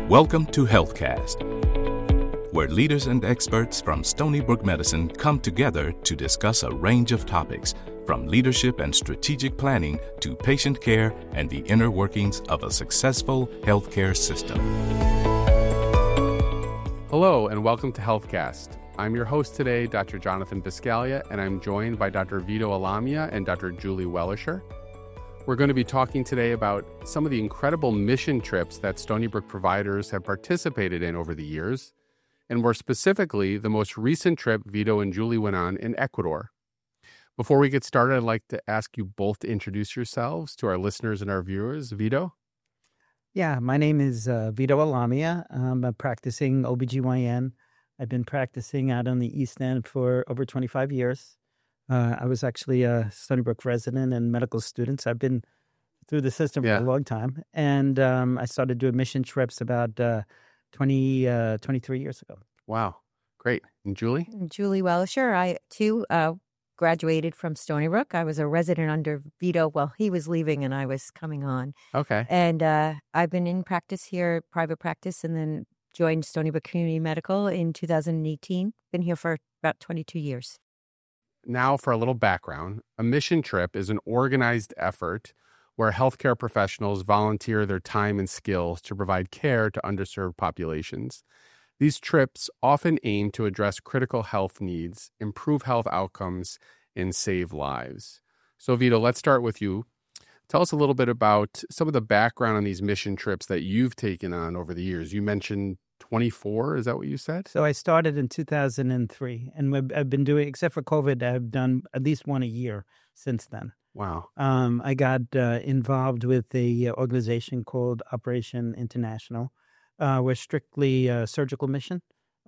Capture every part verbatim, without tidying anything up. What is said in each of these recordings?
Welcome to HealthCast, where leaders and experts from Stony Brook Medicine come together to discuss a range of topics, from leadership and strategic planning to patient care and the inner workings of a successful healthcare system. Hello, and welcome to HealthCast. I'm your host today, Doctor Jonathan Biscaglia, and I'm joined by Doctor Vito Alamia and Doctor Julie Wellisher. We're going to be talking today about some of the incredible mission trips that Stony Brook providers have participated in over the years, and more specifically, the most recent trip Vito and Julie went on in Ecuador. Before we get started, I'd like to ask you both to introduce yourselves to our listeners and our viewers. Vito? Yeah, my name is uh, Vito Alamia. I'm a practicing O B G Y N. I've been practicing out on the East End for over twenty-five years. Uh, I was actually a Stony Brook resident and medical student. So I've been through the system Yeah. for a long time. And um, I started doing mission trips about uh, twenty, uh, twenty-three years ago. Wow, great. And Julie? Julie Wellisher. I, too, uh, graduated from Stony Brook. I was a resident under Vito. Well, he was leaving and I was coming on. Okay. And uh, I've been in practice here, private practice, and then joined Stony Brook Community Medical in two thousand eighteen. Been here for about twenty-two years. Now for a little background. A mission trip is an organized effort where healthcare professionals volunteer their time and skills to provide care to underserved populations. These trips often aim to address critical health needs, improve health outcomes, and save lives. So Vito, let's start with you. Tell us a little bit about some of the background on these mission trips that you've taken on over the years. You mentioned twenty-four, is that what you said? So I started in two thousand three, and we've, I've been doing, except for COVID, I've done at least one a year since then. Wow. Um, I got uh, involved with a organization called Operation International. Uh, we're strictly a surgical mission.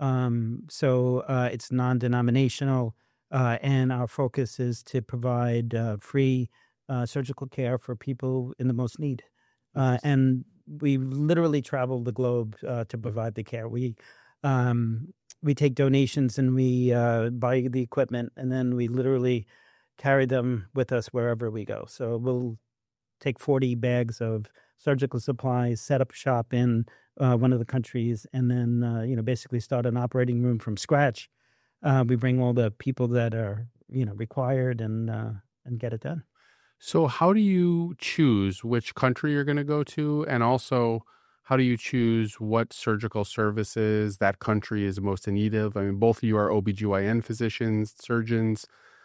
Um, so uh, it's non-denominational, uh, and our focus is to provide uh, free uh, surgical care for people in the most need. Uh, and we literally travel the globe uh, to provide the care. We um, we take donations and we uh, buy the equipment, and then we literally carry them with us wherever we go. So we'll take forty bags of surgical supplies, set up shop in uh, one of the countries, and then uh, you know basically start an operating room from scratch. Uh, we bring all the people that are you know required and uh, and get it done. So how do you choose which country you're going to go to? And also, how do you choose what surgical services that country is most in need of? I mean, both of you are O B G Y N physicians, surgeons.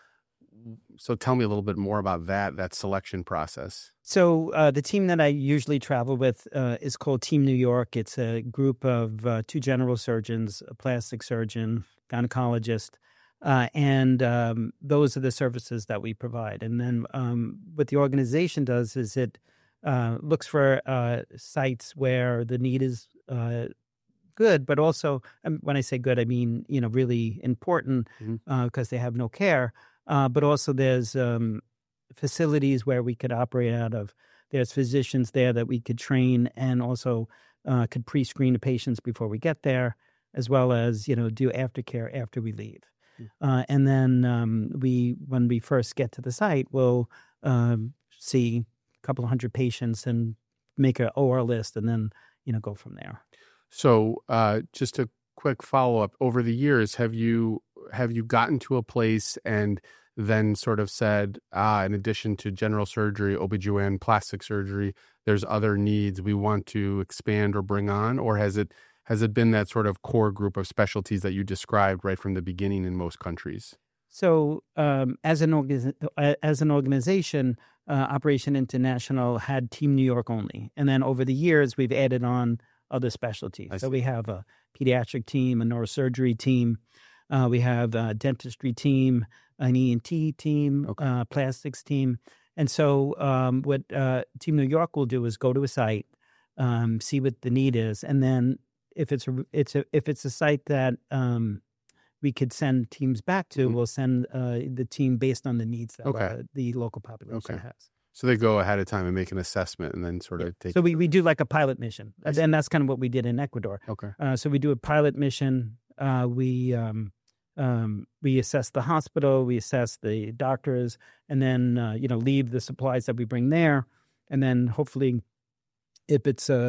So tell me a little bit more about that, that selection process. So uh, the team that I usually travel with uh, is called Team New York. It's a group of uh, two general surgeons, a plastic surgeon, gynecologist, Uh, and um, those are the services that we provide. And then um, what the organization does is it uh, looks for uh, sites where the need is uh, good, but also, um, when I say good, I mean, you know, really important Mm-hmm. uh, because they have no care. Uh, but also there's um, facilities where we could operate out of. There's physicians there that we could train and also uh, could pre-screen the patients before we get there, as well as, you know, do aftercare after we leave. Uh, and then um, we, when we first get to the site, we'll um, see a couple of hundred patients and make an O R list, and then you know go from there. So, uh, just a quick follow up. Over the years, have you have you gotten to a place and then sort of said, ah, in addition to general surgery, O B G Y N, plastic surgery, there's other needs we want to expand or bring on, or has it? Has it been that sort of core group of specialties that you described right from the beginning in most countries? So, um, as an organi- as an organization, uh, Operation International had Team New York only, and then over the years we've added on other specialties. I So see. we have a pediatric team, a neurosurgery team, uh, we have a dentistry team, an E N T team, Okay. uh, plastics team, and so um, what uh, Team New York will do is go to a site, um, see what the need is, and then if it's a, it's a, if it's a site that um, we could send teams back to, Mhm. we'll send uh, the team based on the needs that Okay. uh, the local population Okay. has. So they go ahead of time and make an assessment and then sort of take. So we, we do like a pilot mission, I see. and that's kind of what we did in Ecuador. Okay. Uh, so we do a pilot mission. Uh, we um, um, we assess the hospital, we assess the doctors, and then uh, you know leave the supplies that we bring there, and then hopefully, if it's a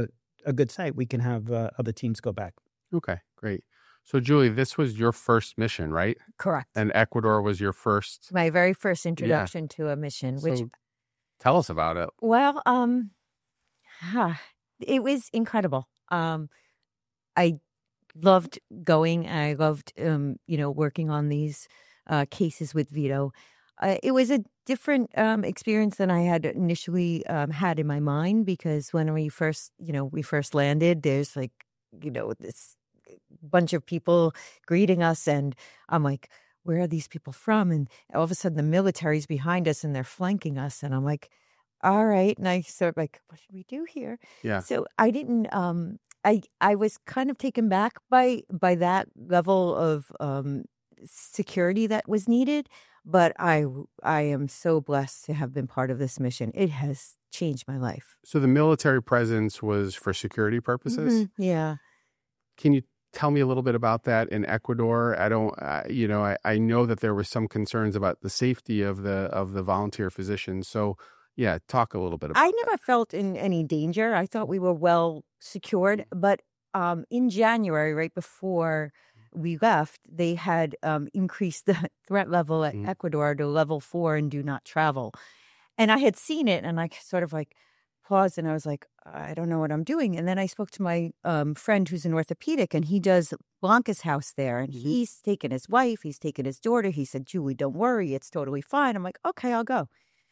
a good site, we can have uh, other teams go back. Okay, great. So, Julie, this was your first mission, right? Correct. And Ecuador was your first. My very first introduction yeah. to a mission, which. So tell us about it. Well, um, huh, it was incredible. Um, I loved going. I loved, um, you know, working on these uh, cases with Vito. Uh, it was a different um, experience than I had initially um, had in my mind, because when we first, you know, we first landed, there's like, you know, this bunch of people greeting us, and I'm like, where are these people from? And all of a sudden the military's behind us and they're flanking us, and I'm like, all right. And I sort of like, what should we do here? Yeah. So I didn't. Um, I I was kind of taken back by by that level of um, security that was needed. But I, I am so blessed to have been part of this mission. It has changed my life. So the military presence was for security purposes? Mm-hmm. Yeah. Can you tell me a little bit about that in Ecuador? I don't, uh, you know, I, I know that there were some concerns about the safety of the of the volunteer physicians. So, yeah, talk a little bit about I that. never felt in any danger. I thought we were well secured. But um, in January, right before we left, they had um, increased the threat level at mm. Ecuador to level four and do not travel. And I had seen it, and I sort of like paused, and I was like, I don't know what I'm doing. And then I spoke to my um, friend who's an orthopedic, and he does Blanca's house there. And mm-hmm. he's taken his wife, he's taken his daughter. He said, Julie, don't worry, it's totally fine. I'm like, okay, I'll go.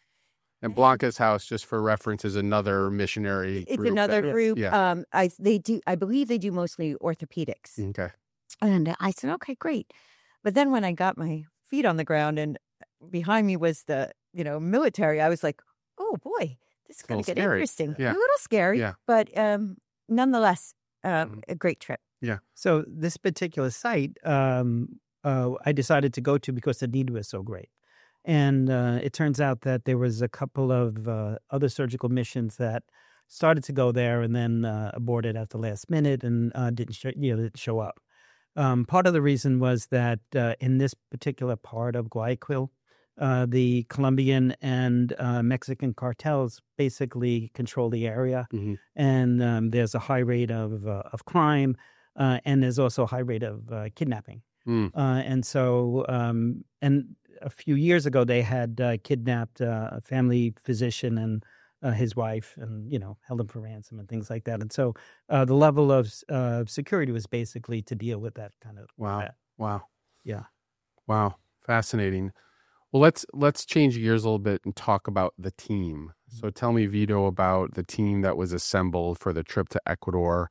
And Blanca's house, just for reference, is another missionary It's group. another that, group. Yeah. Um, I they do. I believe they do mostly orthopedics. Okay. And I said, okay, great. But then when I got my feet on the ground and behind me was the, you know, military, I was like, oh boy, this is going to get scary. interesting. Yeah. A little scary, yeah. but um, nonetheless, um, mm-hmm. a great trip. Yeah. So this particular site, um, uh, I decided to go to because the need was so great. And uh, it turns out that there was a couple of uh, other surgical missions that started to go there and then uh, aborted at the last minute and uh, didn't, sh- you know, didn't show up. Um, part of the reason was that uh, in this particular part of Guayaquil, uh, the Colombian and uh, Mexican cartels basically control the area, mm-hmm. and um, there's a high rate of uh, of crime, uh, and there's also a high rate of uh, kidnapping. Mm. Uh, and so, um, and a few years ago, they had uh, kidnapped uh, a family physician and Uh, his wife, and, you know, held him for ransom and things like that. And so uh, the level of uh, security was basically to deal with that kind of. Wow. That. Wow. Yeah. Wow. Fascinating. Well, let's let's change gears a little bit and talk about the team. So tell me, Vito, about the team that was assembled for the trip to Ecuador.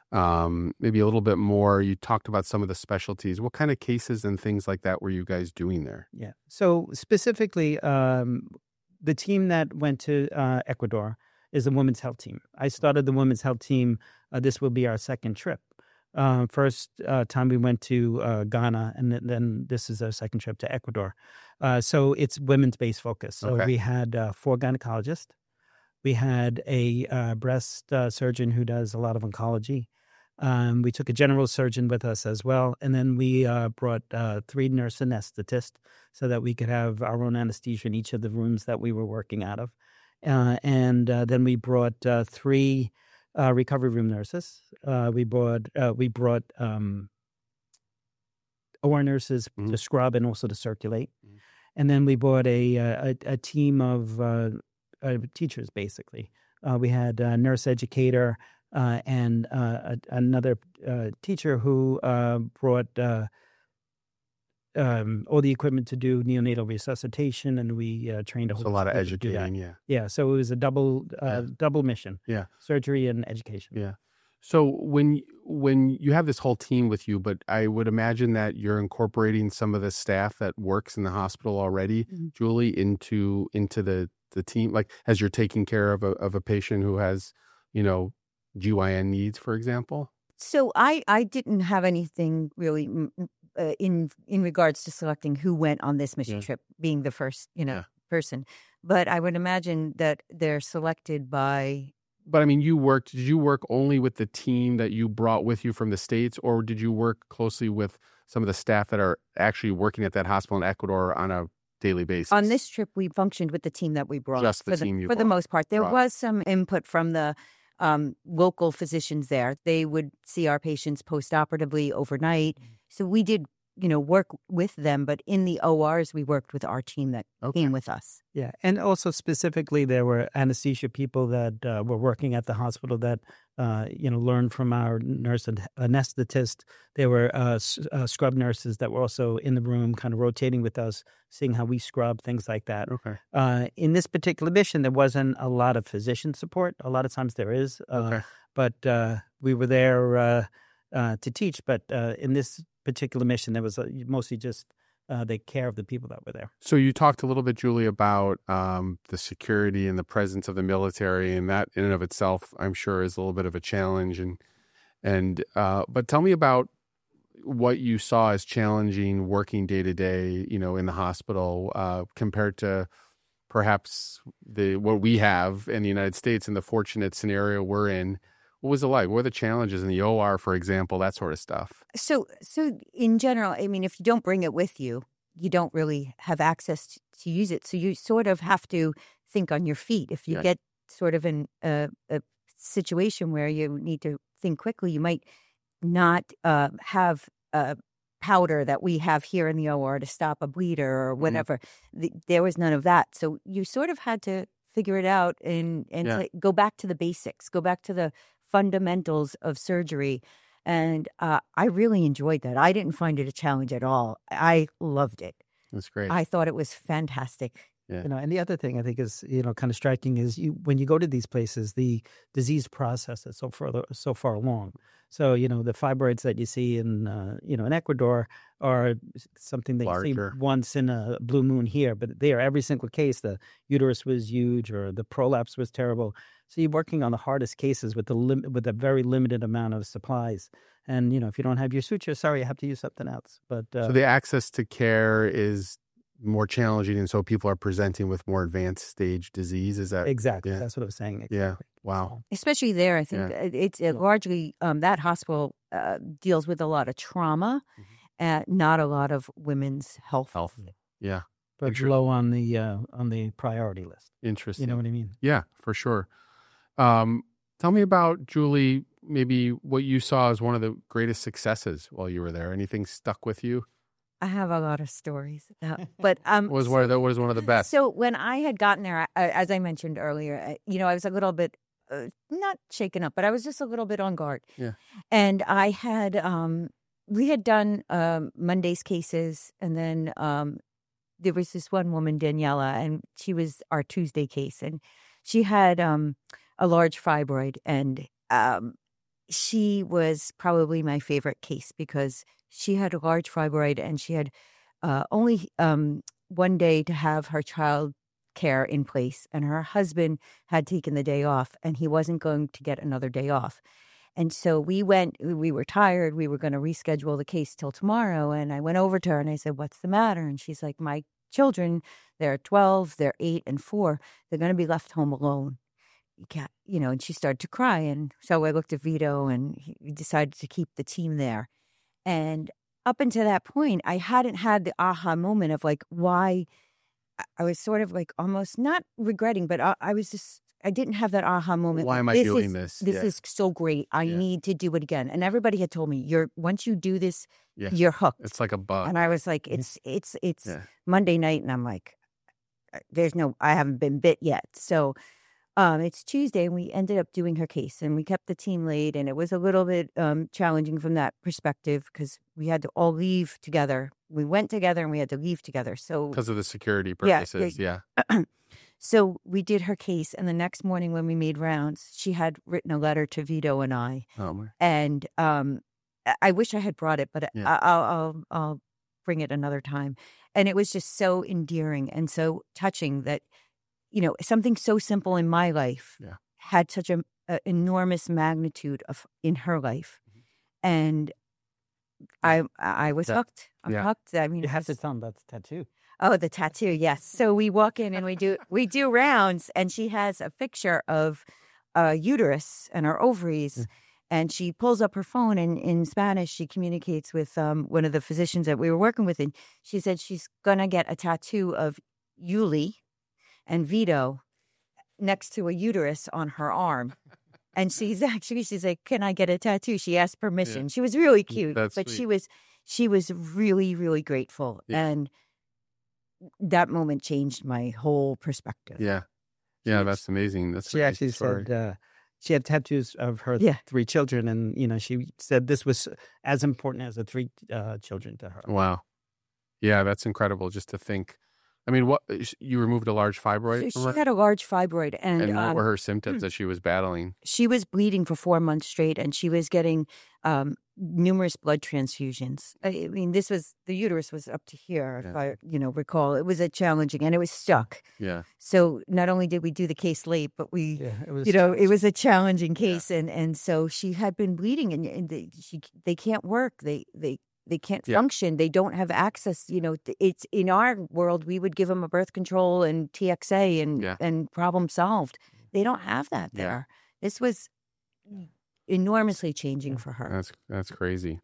Um, maybe a little bit more. You talked about some of the specialties. What kind of cases and things like that were you guys doing there? Yeah. So specifically, um, the team that went to uh, Ecuador is a women's health team. I started the women's health team. Uh, this will be our second trip. Uh, first uh, time we went to uh, Ghana, and then, then this is our second trip to Ecuador. Uh, so it's women's-based focus. So okay. we had uh, four gynecologists. We had a uh, breast uh, surgeon who does a lot of oncology. Um, we took a general surgeon with us as well. And then we uh, brought uh, three nurse anesthetists so that we could have our own anesthesia in each of the rooms that we were working out of. Uh, and uh, then we brought uh, three uh, recovery room nurses. Uh, we brought uh, we brought um, O R nurses mm-hmm. to scrub and also to circulate. Mm-hmm. And then we brought a a, a team of uh, uh, teachers, basically. Uh, we had a nurse educator, Uh, and uh, a, another uh, teacher who uh, brought uh, um, all the equipment to do neonatal resuscitation, and we uh, trained a whole so a lot of group to do that. educating, yeah. Yeah, so it was a double uh, Yeah. double mission. Yeah. Surgery and education. Yeah. So when when you have this whole team with you, but I would imagine that you're incorporating some of the staff that works in the hospital already, Mhm. Julie, into into the, the team, like as you're taking care of a of a patient who has, you know, G Y N needs, for example? So I, I didn't have anything really mm, mm, uh, in in regards to selecting who went on this mission Yeah. trip, being the first, you know, Yeah. person. But I would imagine that they're selected by. But I mean, you worked, did you work only with the team that you brought with you from the States, or did you work closely with some of the staff that are actually working at that hospital in Ecuador on a daily basis? On this trip, we functioned with the team that we brought. Just the for team you For the brought. most part. There Right. was some input from the um, local physicians there. They would see our patients post-operatively overnight. So we did, you know, work with them. But in the O Rs, we worked with our team that Okay. came with us. Yeah, and also specifically, there were anesthesia people that uh, were working at the hospital that uh, you know learned from our nurse and anesthetist. There were uh, s- uh, scrub nurses that were also in the room, kind of rotating with us, seeing how we scrub, things like that. Okay. Uh, in this particular mission, there wasn't a lot of physician support. A lot of times there is, uh, Okay. but uh, we were there uh, uh, to teach. But uh, in this particular mission, there was uh, mostly just uh, the care of the people that were there. So you talked a little bit, Julie, about um, the security and the presence of the military, and that in and of itself, I'm sure, is a little bit of a challenge. And and uh, but tell me about what you saw as challenging working day to day, you know, in the hospital uh, compared to perhaps the what we have in the United States and the fortunate scenario we're in. What was it like? What were the challenges in the O R, for example, that sort of stuff? So, so in general, I mean, if you don't bring it with you, you don't really have access to, to use it. So you sort of have to think on your feet. If you Yeah. get sort of in a, a situation where you need to think quickly, you might not uh, have a powder that we have here in the O R to stop a bleeder or whatever. The, there was none of that. So you sort of had to figure it out and, and Yeah. say- go back to the basics, go back to the fundamentals of surgery. And uh, I really enjoyed that. I didn't find it a challenge at all. I loved it. That's great. I thought it was fantastic. Yeah. You know, and the other thing I think is, you know, kind of striking is you when you go to these places, the disease process is so far so far along. So, you know, the fibroids that you see in, uh, you know, in Ecuador are something that you Larger. see once in a blue moon here, but there, every single case, the uterus was huge or the prolapse was terrible. So you're working on the hardest cases with the lim- with a very limited amount of supplies. And, you know, if you don't have your suture, sorry, you have to use something else. But uh, So the access to care is more challenging, and so people are presenting with more advanced stage disease. Is that exactly, yeah. that's what I was saying. Yeah. Exactly. Wow. Especially there, I think Yeah. it- it's it largely um, that hospital uh, deals with a lot of trauma, uh, not a lot of women's health. Health. Yeah. But Sure. low on the uh, on the priority list. Interesting. You know what I mean? Yeah, for sure. Um, tell me about, Julie, maybe what you saw as one of the greatest successes while you were there. Anything stuck with you? I have a lot of stories, uh, but um, What was one of the, what was one of the best? So when I had gotten there, I, I- as I mentioned earlier, I, you know, I was a little bit uh, not shaken up, but I was just a little bit on guard. Yeah. And I had, um, we had done um, Monday's cases, and then um, there was this one woman, Daniela, and she was our Tuesday case, and she had um, a large fibroid, and um, she was probably my favorite case because she had a large fibroid and she had uh, only um, one day to have her child care in place, and her husband had taken the day off and he wasn't going to get another day off. And so we went, we were tired. We were going to reschedule the case till tomorrow. And I went over to her and I said, "What's the matter?" And she's like, "My children, they're twelve, they're eight and four. They're going to be left home alone. You can't," you know, and she started to cry. And so I looked at Vito and he decided to keep the team there. And up until that point, I hadn't had the aha moment of like why I- I was sort of like almost not regretting, but I, I was just, I didn't have that aha moment. Why like, am I this doing is- this? This Yeah. is so great. I Yeah. need to do it again. And everybody had told me, "You're once you do this, Yeah. you're hooked." It's like a bug. And I was like, it's it's it's Yeah. Monday night, and I'm like, "Uh, there's no, I haven't been bit yet. So um, it's Tuesday, and we ended up doing her case, and we kept the team late, and it was a little bit um, challenging from that perspective because we had to all leave together. We went together, and we had to leave together. So Because of the security Yeah, purposes. Yeah. so we did her case, and the next morning when we made rounds, she had written a letter to Vito and I, Oh, my. and um, I- I wish I had brought it, but Yeah. I, I'll, I'll I'll bring it another time. And it was just so endearing and so touching that, you know, something so simple in my life Yeah. had such a, a enormous magnitude of in her life, and I I was That- hooked. I'm yeah. hooked. I mean, You it have to was- tell them about the tattoo. Oh, the tattoo, yes. So we walk in and we do we do rounds, and she has a picture of a uterus and her ovaries, Yeah. and she pulls up her phone, and in Spanish she communicates with um, one of the physicians that we were working with, and she said she's gonna get a tattoo of Yuli and Vito next to a uterus on her arm. And she's actually, she's like, can I get a tattoo? She asked permission. Yeah. She was really cute, That's but sweet. she was, she was really, really grateful. Yeah. And that moment changed my whole perspective. Yeah. Yeah, that's amazing. That's she actually said uh, she had tattoos of her yeah. three children, and you know she said this was as important as the three uh, children to her. Wow, yeah, that's incredible. Just to think, I mean, what you removed a large fibroid? So she had a large fibroid, and, and what um, were her symptoms that she was battling? She was bleeding for four months straight, and she was getting um, numerous blood transfusions. I mean, this was the uterus was up to here, Yeah. if I you know recall. It was a challenging, and it was stuck. Yeah. So not only did we do the case late, but we, Yeah, it was you know, it was a challenging case, yeah. and and so she had been bleeding, and, and they, she they can't work. They they. They can't Yeah. function. They don't have access. You know, it's in our world, we would give them a birth control and T X A and, Yeah. and problem solved. They don't have that Yeah. there. This was enormously changing for her. That's that's crazy.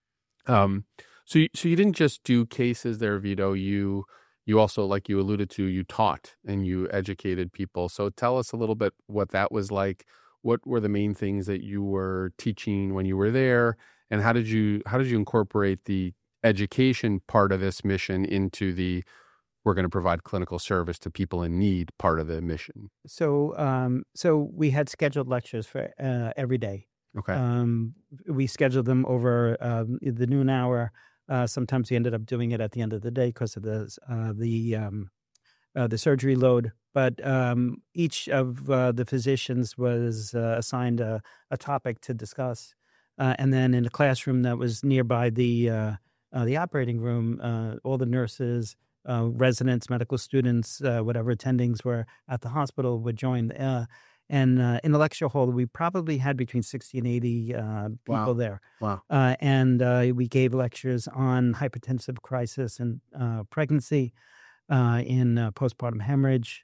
Um, so you, so you didn't just do cases there, Vito. You you also, like you alluded to, you taught and you educated people. So tell us a little bit what that was like. What were the main things that you were teaching when you were there? And how did you how did you incorporate the education part of this mission into the we're going to provide clinical service to people in need part of the mission? So um, so we had scheduled lectures for uh, every day. Okay. Um, we scheduled them over um, the noon hour. Uh, sometimes we ended up doing it at the end of the day because of the uh, the um, uh, the surgery load. But um, each of uh, the physicians was uh, assigned a, a topic to discuss. Uh, and then in a classroom that was nearby the uh, uh, the operating room, uh, all the nurses, uh, residents, medical students, uh, whatever attendings were at the hospital would join. Uh, and uh, in the lecture hall, we probably had between sixty and eighty uh, people Wow. there. Wow. Uh, and uh, we gave lectures on hypertensive crisis and uh, pregnancy, uh, in uh, postpartum hemorrhage,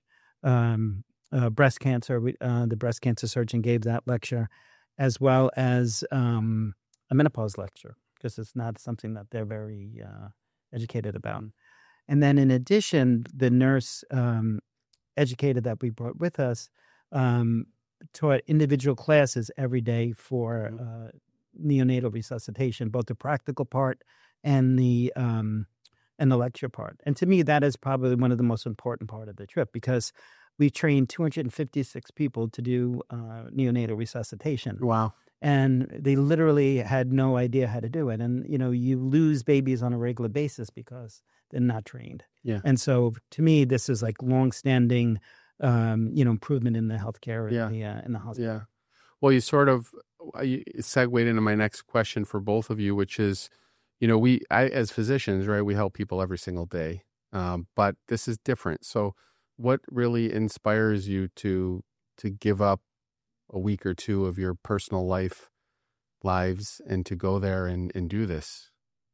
um, uh, breast cancer. We, uh, the breast cancer surgeon gave that lecture, as well as um, a menopause lecture, because it's not something that they're very uh, educated about. And then in addition, the nurse um, educator that we brought with us um, taught individual classes every day for uh, neonatal resuscitation, both the practical part and the um, and the lecture part. And to me, that is probably one of the most important part of the trip, because we trained two hundred fifty-six people to do uh, neonatal resuscitation. Wow. And they literally had no idea how to do it. And, you know, you lose babies on a regular basis because they're not trained. Yeah. And so to me, this is like longstanding, um, you know, improvement in the healthcare in Yeah. the, uh, in the hospital. Yeah. Well, you sort of you segued into my next question for both of you, which is, you know, we, I, as physicians, right, we help people every single day. Um, but this is different. So what really inspires you to to give up a week or two of your personal life lives and to go there and, and do this?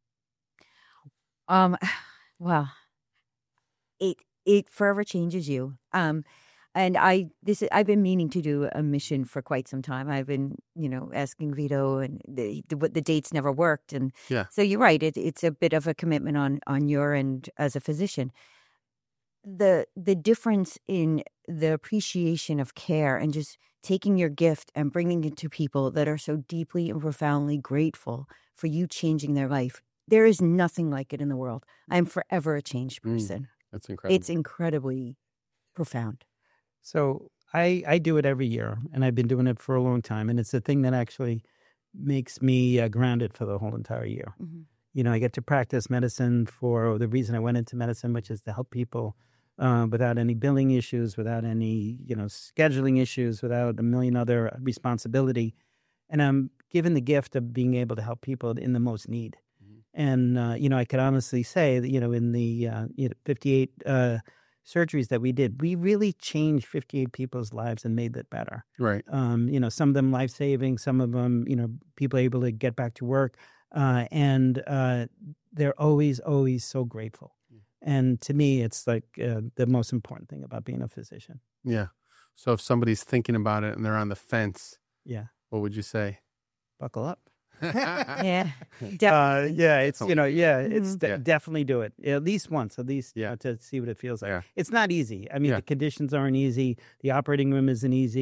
Um, well, it it forever changes you. Um, and I this I've been meaning to do a mission for quite some time. I've been, you know, asking Vito, and the the, the dates never worked. And Yeah. so you're right. It, it's a bit of a commitment on on your end as a physician. The the difference in the appreciation of care and just taking your gift and bringing it to people that are so deeply and profoundly grateful for you changing their life. There is nothing like it in the world. I'm forever a changed Mm. person. That's incredible. It's incredibly profound. So I, I do it every year, and I've been doing it for a long time. And it's the thing that actually makes me uh, grounded for the whole entire year. Mhm. You know, I get to practice medicine for the reason I went into medicine, which is to help people uh, without any billing issues, without any, you know, scheduling issues, without a million other responsibility. And I'm given the gift of being able to help people in the most need. Mhm. And, uh, you know, I could honestly say that, you know, in the uh, you know, fifty-eight uh, surgeries that we did, we really changed fifty-eight people's lives and made that better. Right. Um, you know, some of them life-saving, some of them, you know, people able to get back to work. Uh, and uh, they're always, always so grateful. And to me, it's like uh, the most important thing about being a physician. Yeah. So if somebody's thinking about it and they're on the fence, Yeah. what would you say? Buckle up. Yeah. Uh, Definitely. yeah, it's, you know, yeah, it's Mhm. de- Yeah. definitely do it. At least once, at least Yeah. uh, to see what it feels like. Yeah. It's not easy. I mean, Yeah. the conditions aren't easy. The operating room isn't easy.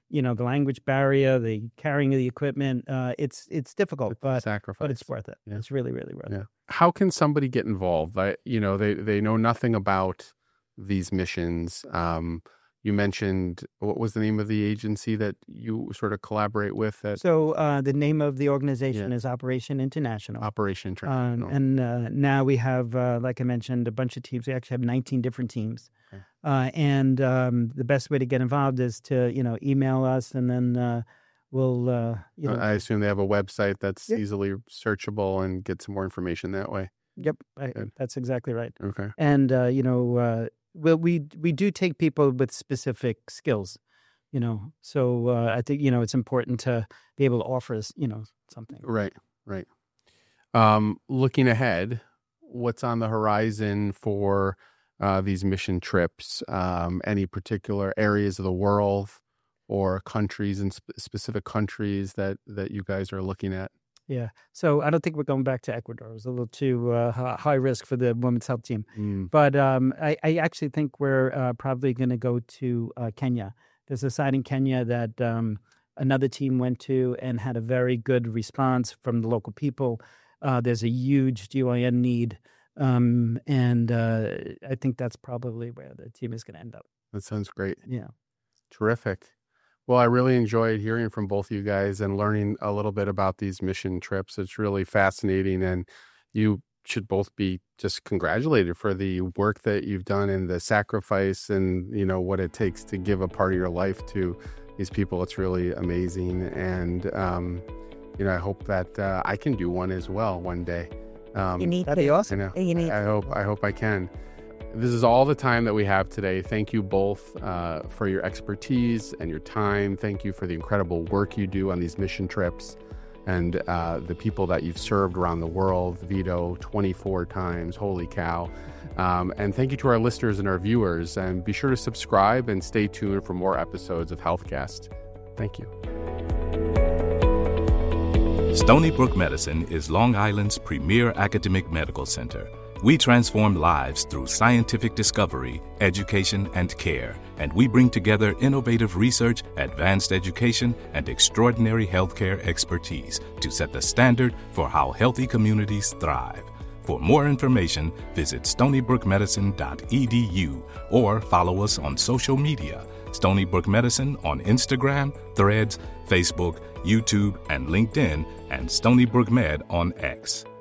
you know, the language barrier, the carrying of the equipment. Uh, it's it's difficult, It's a but sacrifice. but it's worth it. Yeah. It's really really worth Yeah. it. How can somebody get involved? I, you know, they, they know nothing about these missions. Um, you mentioned, what was the name of the agency that you sort of collaborate with at So uh, the name of the organization Yeah. is Operation International. Operation Um, International? and uh, now we have, uh, like I mentioned, a bunch of teams. We actually have nineteen different teams. Okay. Uh, and um, the best way to get involved is to, you know, email us, and then uh, we'll, uh, you know, I assume they have a website that's Yeah. easily searchable and get some more information that way. yep, I, Good. that's exactly right. Okay. And uh, you know, uh, well, we we do take people with specific skills, you know. So uh, I think you know it's important to be able to offer us, you know, something. Right, right. Um, looking ahead, what's on the horizon for uh, these mission trips? Um, any particular areas of the world or countries and sp- specific countries that, that you guys are looking at? Yeah. So I don't think we're going back to Ecuador. It was a little too uh, hi- high risk for the women's health team. Mm, But um, I, I actually think we're uh, probably going to go to uh, Kenya. There's a site in Kenya that um, another team went to and had a very good response from the local people. Uh, there's a huge G Y N need. Um, and uh, I think that's probably where the team is going to end up. that sounds great. Yeah. Terrific. Well, I really enjoyed hearing from both of you guys and learning a little bit about these mission trips. It's really fascinating, and you should both be just congratulated for the work that you've done and the sacrifice and, you know, what it takes to give a part of your life to these people. It's really amazing. And, um, you know, I hope that uh, I can do one as well one day. Um, You need That'd be to. I awesome. know. You need I hope I hope I can. This is all the time that we have today. Thank you both uh, for your expertise and your time. Thank you for the incredible work you do on these mission trips and uh, the people that you've served around the world. Vito, twenty-four times. Holy cow. Um, and thank you to our listeners and our viewers. And be sure to subscribe and stay tuned for more episodes of HealthCast. Thank you. Stony Brook Medicine is Long Island's premier academic medical center. We transform lives through scientific discovery, education, and care, and we bring together innovative research, advanced education, and extraordinary healthcare expertise to set the standard for how healthy communities thrive. For more information, visit stony brook medicine dot e d u or follow us on social media. Stony Brook Medicine on Instagram, Threads, Facebook, YouTube, and LinkedIn, and Stony Brook Med on X.